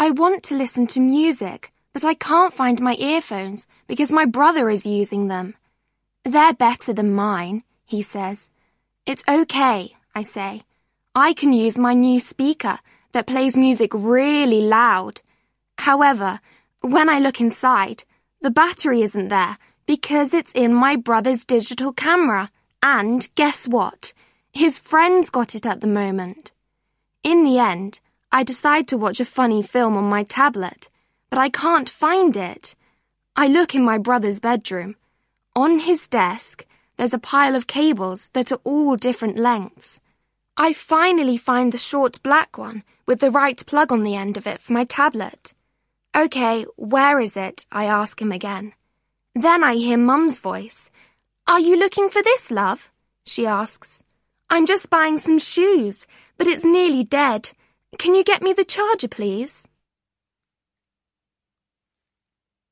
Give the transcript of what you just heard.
I want to listen to music, but I can't find my earphones because my brother is using them. They're better than mine, he says. It's okay, I say. I can use my new speaker that plays music really loud. However, when I look inside, the battery isn't there because it's in my brother's digital camera. And guess what? His friend's got it at the moment. In the end, I decide to watch a funny film on my tablet, but I can't find it. I look in my brother's bedroom. On his desk, there's a pile of cables that are all different lengths. I finally find the short black one with the right plug on the end of it for my tablet. Okay, where is it? I ask him again. Then I hear Mum's voice. Are you looking for this, love? She asks. I'm just buying some shoes, but it's nearly dead. Can you get me the charger, please?